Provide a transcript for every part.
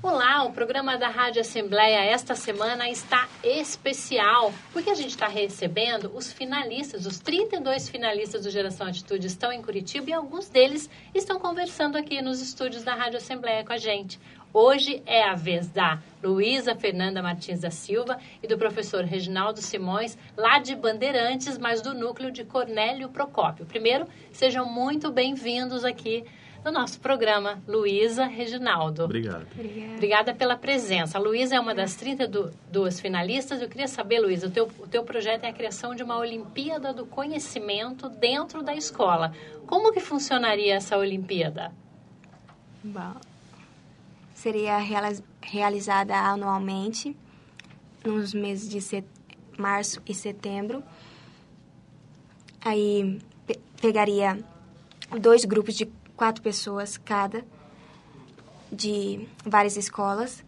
Olá, o programa da Rádio Assembleia esta semana está especial, porque a gente está recebendo os finalistas, os 32 finalistas do Geração Atitude estão em Curitiba e alguns deles estão conversando aqui nos estúdios da Rádio Assembleia com a gente. Hoje é a vez da Luísa Fernanda Martins da Silva e do professor Reginaldo Simões, lá de Bandeirantes, mas do núcleo de Cornélio Procópio. Primeiro, sejam muito bem-vindos aqui no nosso programa, Luísa, Reginaldo. Obrigado. Obrigada pela presença. A Luísa é uma das 32 finalistas. Eu queria saber, Luísa, o teu projeto é a criação de uma Olimpíada do Conhecimento dentro da escola. Como que funcionaria essa Olimpíada? Bom, seria realizada anualmente, nos meses de março e setembro. Aí pegaria 2 grupos de 4 pessoas cada, de várias escolas,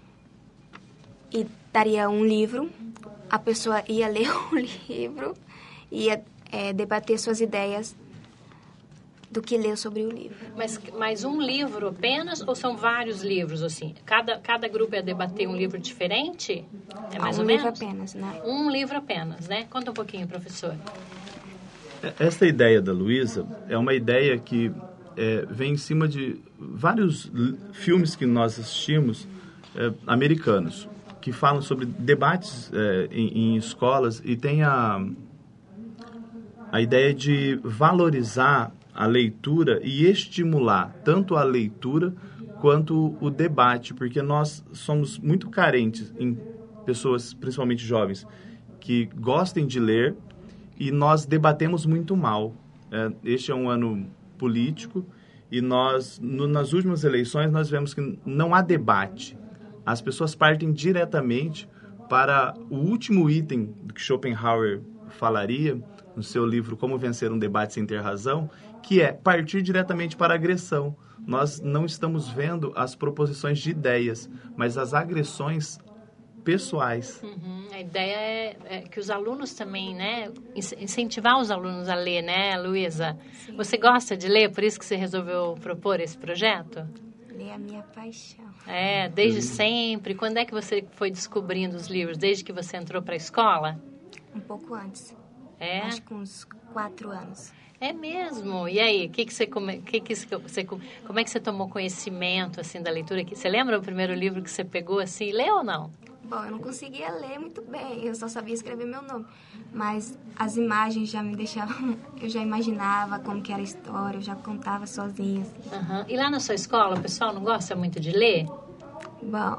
e daria um livro. A pessoa ia ler o livro, ia debater suas ideias do que leu sobre o livro. Mas um livro apenas ou são vários livros, assim? Cada grupo ia debater um livro diferente? É mais ou menos? Um livro apenas, né? Um livro apenas, né? Conta um pouquinho, professor. Essa ideia da Luísa é uma ideia que vem em cima de vários filmes que nós assistimos americanos, que falam sobre debates em escolas e tem a ideia de valorizar a leitura e estimular tanto a leitura quanto o debate, porque nós somos muito carentes em pessoas, principalmente jovens, que gostem de ler e nós debatemos muito mal. Este é um ano político e nós, nas últimas eleições, nós vemos que não há debate. As pessoas partem diretamente para o último item do que Schopenhauer falaria no seu livro Como Vencer um Debate Sem Ter Razão, que é partir diretamente para a agressão. Nós não estamos vendo as proposições de ideias, mas as agressões pessoais. A ideia é que os alunos também, né, incentivar os alunos a ler, né, Luísa? Você gosta de ler, por isso que você resolveu propor esse projeto? Ler é a minha paixão. Desde sempre. Quando é que você foi descobrindo os livros? Desde que você entrou para a escola? Um pouco antes. Acho que uns 4 anos. É mesmo? E aí, como é que você tomou conhecimento, assim, da leitura? Você lembra o primeiro livro que você pegou, assim, leu ou não? Bom, eu não conseguia ler muito bem, eu só sabia escrever meu nome. Mas as imagens já me deixavam... Eu já imaginava como que era a história, eu já contava sozinha. Assim. E lá na sua escola, o pessoal não gosta muito de ler? Bom,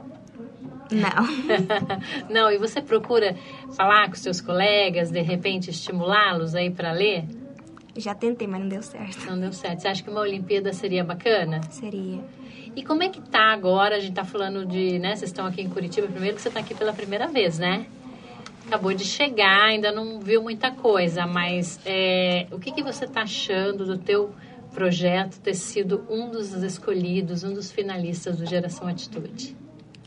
não. Não, e você procura falar com os seus colegas, de repente estimulá-los aí para ler? Já tentei, mas não deu certo. Não deu certo. Você acha que uma Olimpíada seria bacana? Seria. E como é que tá agora? A gente tá falando de, né? Vocês estão aqui em Curitiba, primeiro que você tá aqui pela primeira vez, né? Acabou de chegar, ainda não viu muita coisa, mas o que você tá achando do teu projeto ter sido um dos escolhidos, um dos finalistas do Geração Atitude?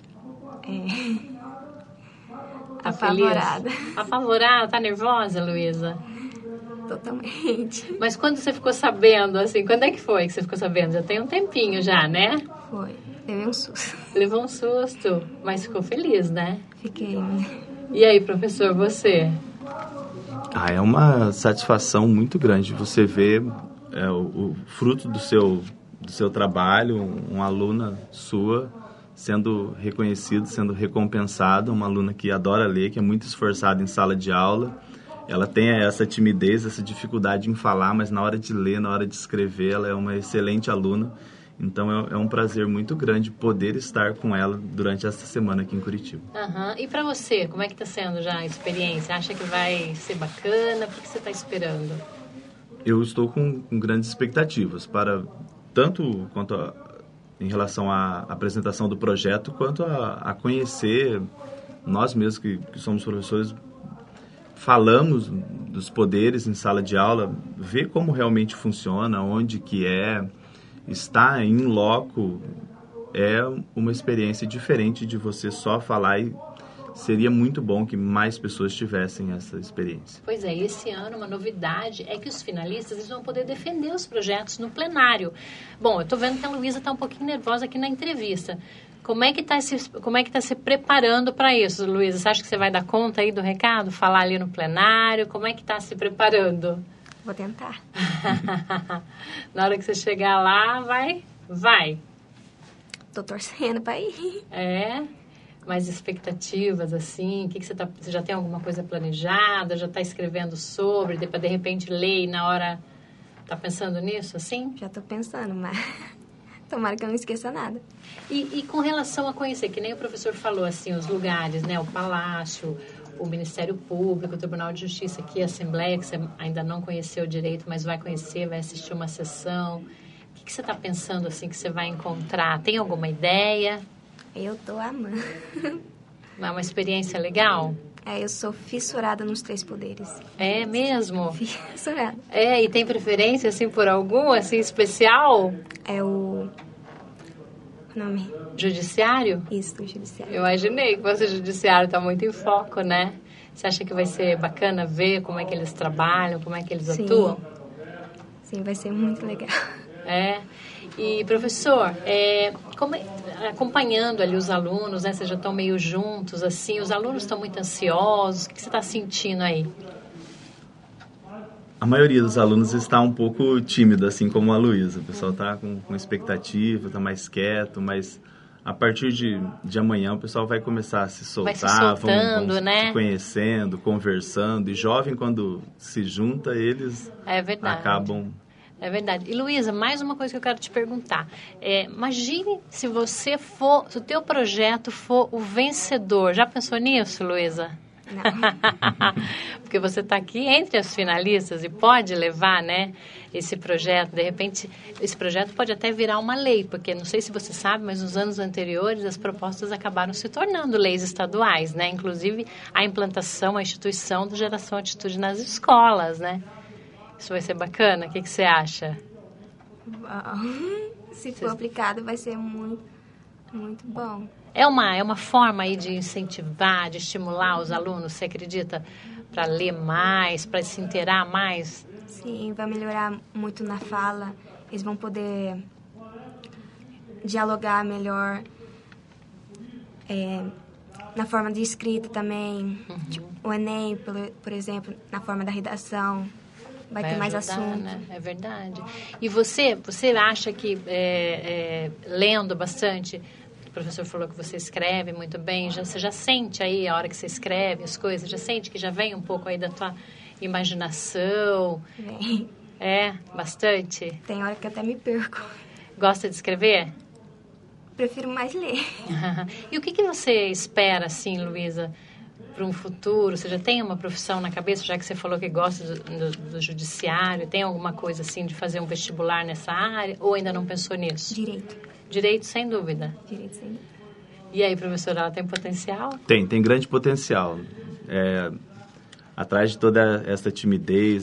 Tá apavorada. Feliz? Apavorada? Tá nervosa, Luísa? Totalmente. Mas quando você ficou sabendo, assim, quando é que foi que você ficou sabendo? Já tem um tempinho já, né? Foi. Levei um susto. Levou um susto, mas ficou feliz, né? Fiquei. E aí, professor, você? É uma satisfação muito grande você ver o fruto do seu trabalho, uma aluna sua sendo reconhecida, sendo recompensada, uma aluna que adora ler, que é muito esforçada em sala de aula. Ela tem essa timidez, essa dificuldade em falar, mas na hora de ler, na hora de escrever, ela é uma excelente aluna. Então, é um prazer muito grande poder estar com ela durante essa semana aqui em Curitiba. E para você, como é que está sendo já a experiência? Acha que vai ser bacana? O que você está esperando? Eu estou com grandes expectativas, para tanto quanto em relação à apresentação do projeto, quanto a conhecer nós mesmos que somos professores. Falamos dos poderes em sala de aula, ver como realmente funciona, onde que estar em loco é uma experiência diferente de você só falar e seria muito bom que mais pessoas tivessem essa experiência. Pois é, esse ano uma novidade é que os finalistas eles vão poder defender os projetos no plenário. Bom, eu estou vendo que a Luísa está um pouquinho nervosa aqui na entrevista. Como é que tá se preparando para isso, Luísa? Você acha que você vai dar conta aí do recado? Falar ali no plenário? Como é que está se preparando? Vou tentar. Na hora que você chegar lá, vai. Tô torcendo para ir. É? Mais expectativas, assim? O que você já tem alguma coisa planejada? Já está escrevendo sobre? Depois, de repente, ler e na hora... Tá pensando nisso, assim? Já tô pensando, mas... Tomara que eu não esqueça nada. E com relação a conhecer, que nem o professor falou, assim, os lugares, né? O Palácio, o Ministério Público, o Tribunal de Justiça aqui, a Assembleia, que você ainda não conheceu direito, mas vai conhecer, vai assistir uma sessão. O que você está pensando, assim, que você vai encontrar? Tem alguma ideia? Eu tô amando. É uma experiência legal? Eu sou fissurada nos 3 poderes. É mesmo? Fissurada. E tem preferência, assim, por algum, assim, especial? É o nome? Judiciário? Isso, o judiciário. Eu imaginei que o judiciário está muito em foco, né? Você acha que vai ser bacana ver como é que eles trabalham, como é que eles atuam? Sim, vai ser muito legal. E, professor, acompanhando ali os alunos, né? Vocês já estão meio juntos, assim, os alunos estão muito ansiosos, o que você está sentindo aí? A maioria dos alunos está um pouco tímido, assim como a Luísa. O pessoal está com expectativa, está mais quieto, mas a partir de amanhã o pessoal vai começar a se soltar, vão né? se conhecendo, conversando. E jovem, quando se junta, eles acabam... É verdade. E, Luísa, mais uma coisa que eu quero te perguntar. Imagine se o teu projeto for o vencedor. Já pensou nisso, Luísa? Não. Porque você está aqui entre as finalistas e pode levar, né, esse projeto. De repente, esse projeto pode até virar uma lei, porque não sei se você sabe, mas nos anos anteriores as propostas acabaram se tornando leis estaduais, né? Inclusive a implantação, a instituição do Geração Atitude nas escolas, né? Isso vai ser bacana? O que você acha? Se for aplicado, vai ser muito, muito bom. É uma forma aí de incentivar, de estimular os alunos, você acredita? Para ler mais, para se inteirar mais? Sim, vai melhorar muito na fala. Eles vão poder dialogar melhor. Na forma de escrita também. Tipo, o Enem, por exemplo, na forma da redação. Vai ter mais ajudar, assunto. Né? É verdade. E você acha que lendo bastante, o professor falou que você escreve muito bem, você já sente aí a hora que você escreve as coisas, já sente que já vem um pouco aí da tua imaginação? Vem. Bastante? Tem hora que até me perco. Gosta de escrever? Prefiro mais ler. E o que você espera, assim, Luísa, para um futuro? Você já tem uma profissão na cabeça, já que você falou que gosta do judiciário? Tem alguma coisa assim de fazer um vestibular nessa área? Ou ainda não pensou nisso? Direito, sem dúvida. Direito, sem dúvida. E aí, professora, ela tem potencial? Tem grande potencial. Atrás de toda essa timidez,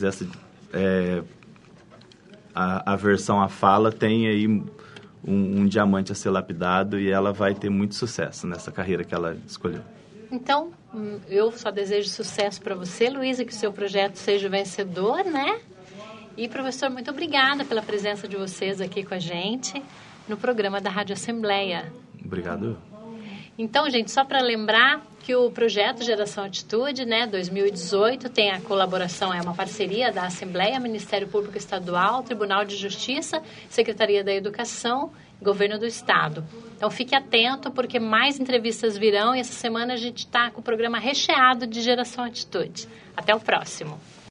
a aversão à fala, tem aí um diamante a ser lapidado e ela vai ter muito sucesso nessa carreira que ela escolheu. Então, eu só desejo sucesso para você, Luísa, que o seu projeto seja vencedor, né? E, professor, muito obrigada pela presença de vocês aqui com a gente no programa da Rádio Assembleia. Obrigado. Então, gente, só para lembrar que o projeto Geração Atitude, né, 2018, tem a colaboração, é uma parceria da Assembleia, Ministério Público Estadual, Tribunal de Justiça, Secretaria da Educação, Governo do Estado. Então, fique atento, porque mais entrevistas virão e essa semana a gente está com o programa recheado de Geração Atitude. Até o próximo.